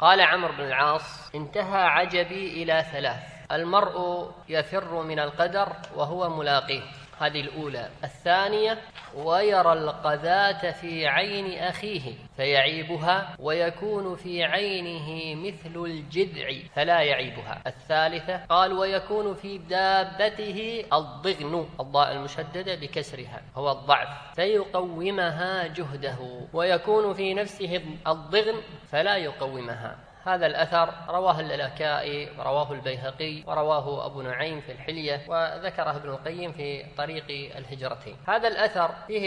قال عمرو بن العاص: انتهى عجبي إلى 3: المرء يفر من القدر وهو ملاقيه، هذه الأولى. الثانية: ويرى القذاة في عين أخيه فيعيبها ويكون في عينه مثل الجذع فلا يعيبها. الثالثة قال: ويكون في دابته الضغن، الضاء المشددة بكسرها هو الضعف، فيقومها جهده، ويكون في نفسه الضغن فلا يقومها. هذا الأثر رواه اللالكائي ورواه البيهقي ورواه أبو نعيم في الحلية، وذكره ابن القيم في طريق الهجرتين. هذا الأثر فيه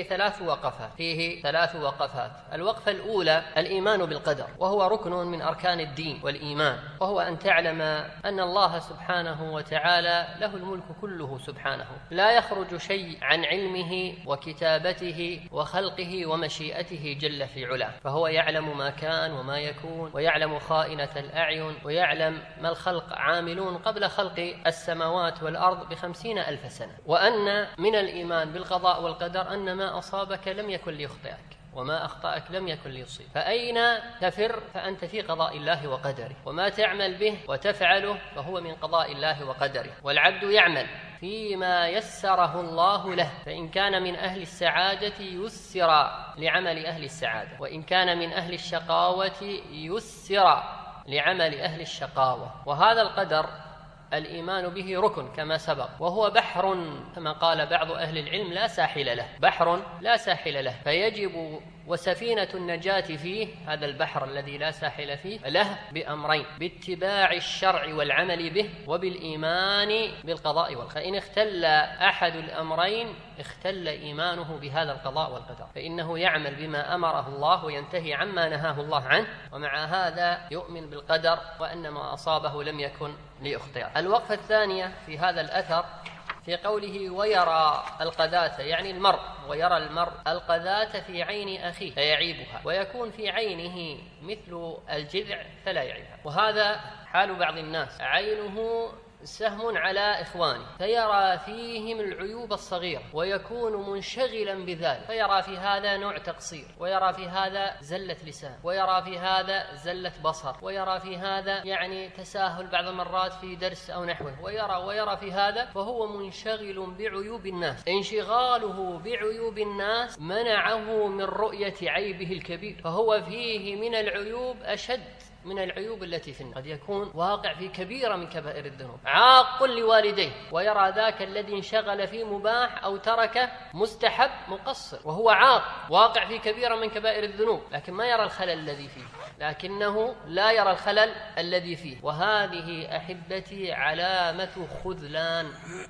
3 وقفات. الوقفة الأولى: الإيمان بالقدر، وهو ركن من أركان الدين والإيمان، وهو أن تعلم أن الله سبحانه وتعالى له الملك كله سبحانه، لا يخرج شيء عن علمه وكتابته وخلقه ومشيئته جل في علاه، فهو يعلم ما كان وما يكون، ويعلم خائنة الأعين، ويعلم ما الخلق عاملون قبل خلق السماوات والأرض ب50,000 سنة. وأن من الإيمان بالقضاء والقدر أن ما أصابك لم يكن ليخطئك، وما أخطأك لم يكن ليصيب، فأين تفر؟ فأنت في قضاء الله وقدره، وما تعمل به وتفعله فهو من قضاء الله وقدره. والعبد يعمل فيما يسره الله له، فإن كان من أهل السعادة يسر لعمل أهل السعادة، وإن كان من أهل الشقاوة يسر لعمل أهل الشقاوة. وهذا القدر الإيمان به ركن كما سبق، وهو بحر كما قال بعض أهل العلم لا ساحل له، بحر لا ساحل له، فيجب وسفينة النجاة فيه، هذا البحر الذي لا ساحل فيه، له بأمرين: باتباع الشرع والعمل به، وبالإيمان بالقضاء والقدر. فإن اختل أحد الأمرين اختل إيمانه بهذا القضاء والقدر، فإنه يعمل بما أمره الله وينتهي عما نهاه الله عنه، ومع هذا يؤمن بالقدر وأن ما أصابه لم يكن ليخطئه. الوقفة الثانية في هذا الأثر في قوله: ويرى القذاة، يعني المرء، ويرى المرء القذاة في عين أخيه فيعيبها ويكون في عينه مثل الجذع فلا يعيبها. وهذا حال بعض الناس، عينه سهم على إخوانه فيرى فيهم العيوب الصغيرة ويكون منشغلا بذلك، فيرى في هذا نوع تقصير، ويرى في هذا زلة لسان، ويرى في هذا زلة بصر، ويرى في هذا يعني تساهل بعض المرات في درس أو نحوه، ويرى في هذا، فهو منشغل بعيوب الناس. انشغاله بعيوب الناس منعه من رؤية عيبه الكبير، فهو فيه من العيوب أشد من العيوب التي في الناس. قد يكون واقع في كبيرة من كبائر الذنوب، عاق لوالديه، ويرى ذاك الذي انشغل في مباح أو ترك مستحب مقصر، وهو عاق واقع في كبيرة من كبائر الذنوب، لكن ما يرى الخلل الذي فيه، لكنه لا يرى الخلل الذي فيه. وهذه أحبتي علامة خذلان،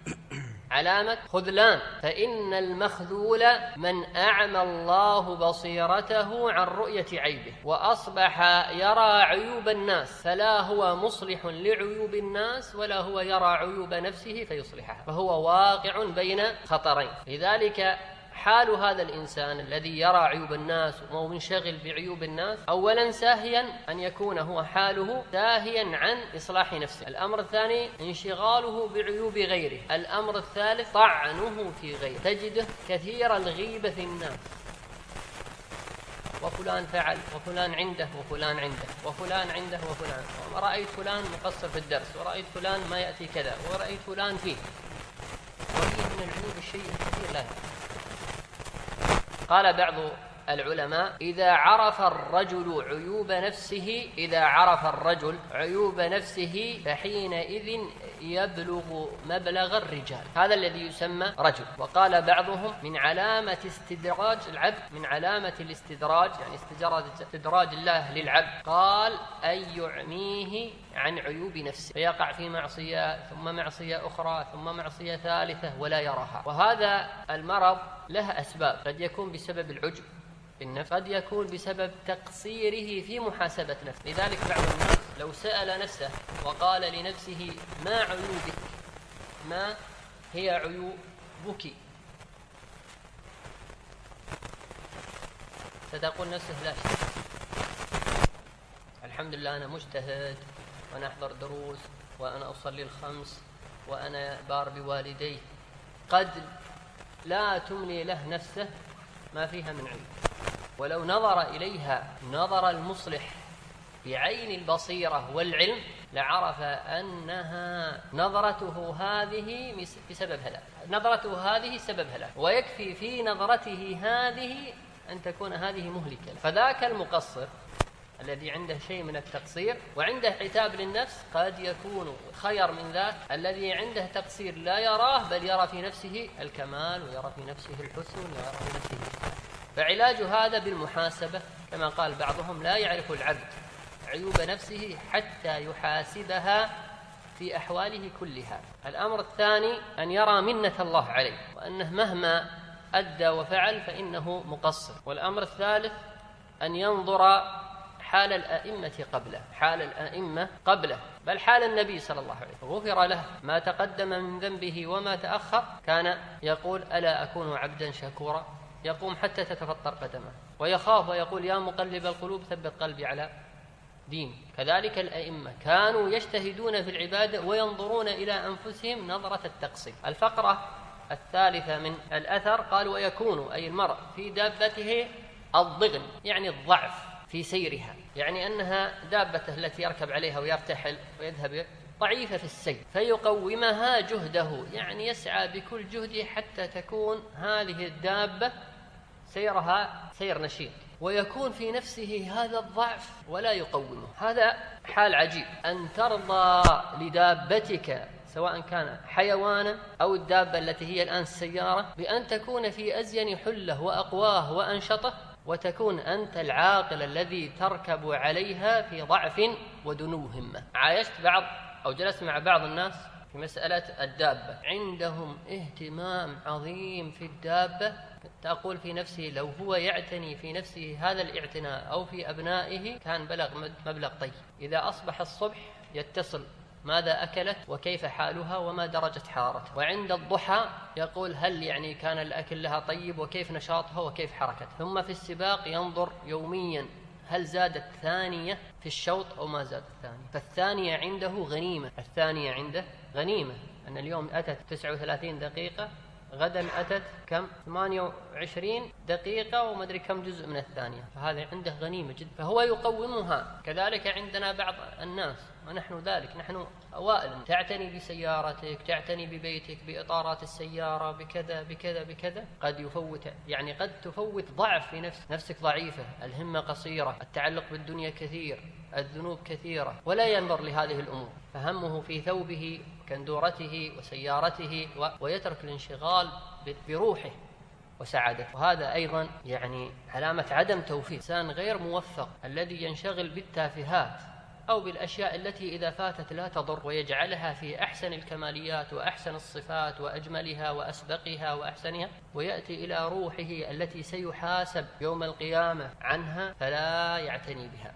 علامة خذلان. فإن المخذول من أعمى الله بصيرته عن رؤية عيبه، وأصبح يرى عيوب الناس، فلا هو مصلح لعيوب الناس ولا هو يرى عيوب نفسه فيصلحها، فهو واقع بين خطرين. لذلك حال هذا الإنسان الذي يرى عيوب الناس ومنشغل بعيوب الناس، أولا ساهيا أن يكون هو حاله ساهيا عن إصلاح نفسه، الأمر الثاني انشغاله بعيوب غيره، الأمر الثالث طعنه في غيره. تجده كثير الغيبة في الناس، وفلان فعل، وفلان عنده، وفلان عنده، وفلان عنده، وفلان، ورأيت فلان مقصر في الدرس، ورأيت فلان ما يأتي كذا، ورأيت فلان فيه، وهي من العيوب الشيء الكثير لا يأتي. قال بعض العلماء: إذا عرف الرجل عيوب نفسه فحينئذ يبلغ مبلغ الرجال، هذا الذي يسمى رجل. وقال بعضهم: من علامة استدراج العبد، من علامة الاستدراج، يعني استدراج الله للعبد، قال أن يعميه عن عيوب نفسه، فيقع في معصية ثم معصية أخرى ثم معصية ثالثة ولا يراها. وهذا المرض له أسباب، قد يكون بسبب العجب بالنفس، قد يكون بسبب تقصيره في محاسبة نفسه. لذلك بعض الناس لو سأل نفسه وقال لنفسه: ما عيوبك؟ ما هي عيوبك؟ ستقول نفسه: لا شيء، الحمد لله أنا مجتهد، وأنا أحضر دروس، وأنا أصلي الخمس، وأنا بار بوالديه. قد لا تملي له نفسه ما فيها من عيب، ولو نظر إليها نظر المصلح بعين البصيرة والعلم لعرف أنها نظرته هذه بسبب هلاك، نظرته هذه سبب هلاك، ويكفي في نظرته هذه أن تكون هذه مهلكة. فذاك المقصر الذي عنده شيء من التقصير وعنده عتاب للنفس قد يكون خير من ذاك الذي عنده تقصير لا يراه، بل يرى في نفسه الكمال ويرى في نفسه الحسن ويرى في نفسه الإحسان. فعلاج هذا بالمحاسبة، كما قال بعضهم: لا يعرف العبد عيوب نفسه حتى يحاسبها في أحواله كلها. الأمر الثاني أن يرى منة الله عليه، وأنه مهما أدى وفعل فإنه مقصر. والأمر الثالث أن ينظر حال الأئمة قبله، حال الأئمة قبله، بل حال النبي صلى الله عليه وسلم، غفر له ما تقدم من ذنبه وما تأخر. كان يقول: ألا أكون عبدا شكورا، يقوم حتى تتفطر قدمه، ويخاف ويقول: يا مقلب القلوب ثبت قلبي على دين. كذلك الأئمة كانوا يجتهدون في العبادة وينظرون إلى أنفسهم نظرة التقصير. الفقرة الثالثة من الأثر قال: ويكون أي المرء في دابته الضغن، يعني الضعف في سيرها، يعني أنها دابته التي يركب عليها ويرتحل ويذهب ضعيفة في السير، فيقومها جهده، يعني يسعى بكل جهده حتى تكون هذه الدابة سيرها سير نشيط، ويكون في نفسه هذا الضعف ولا يقومه. هذا حال عجيب، أن ترضى لدابتك سواء كان حيوانا أو الدابة التي هي الآن السيارة بأن تكون في أزين حله وأقواه وأنشطه، وتكون أنت العاقل الذي تركب عليها في ضعف ودنو همة. عايشت بعض أو جلست مع بعض الناس في مسألة الدابة، عندهم اهتمام عظيم في الدابة، تقول في نفسه لو هو يعتني في نفسه هذا الاعتناء أو في أبنائه كان بلغ مبلغ طيب. إذا أصبح الصبح يتصل ماذا أكلت وكيف حالها وما درجة حرارتها، وعند الضحى يقول هل يعني كان الأكل لها طيب وكيف نشاطها وكيف حركتها، ثم في السباق ينظر يوميا هل زادت ثانية في الشوط أو ما زادت ثانية، فالثانية عنده غنيمة، الثانية عنده غنيمة، أن اليوم أتت 39 دقيقة، غدا أتت كم 28 دقيقة ومدري كم جزء من الثانية، فهذا عنده غنيمة جدا، فهو يقومها. كذلك عندنا بعض الناس ونحن ذلك، نحن أوائل، تعتني بسيارتك، تعتني ببيتك، بإطارات السيارة، بكذا بكذا بكذا، قد يفوت، يعني قد تفوت ضعف في نفسك ضعيفة، الهمة قصيرة، التعلق بالدنيا كثير، الذنوب كثيرة، ولا ينظر لهذه الأمور، فهمه في ثوبه كندورته وسيارته، ويترك الانشغال بروحه وسعادته. وهذا أيضا يعني علامة عدم توفيق، إنسان غير موفق الذي ينشغل بالتافهات أو بالأشياء التي إذا فاتت لا تضر، ويجعلها في أحسن الكماليات وأحسن الصفات وأجملها وأسبقها وأحسنها، ويأتي إلى روحه التي سيحاسب يوم القيامة عنها فلا يعتني بها.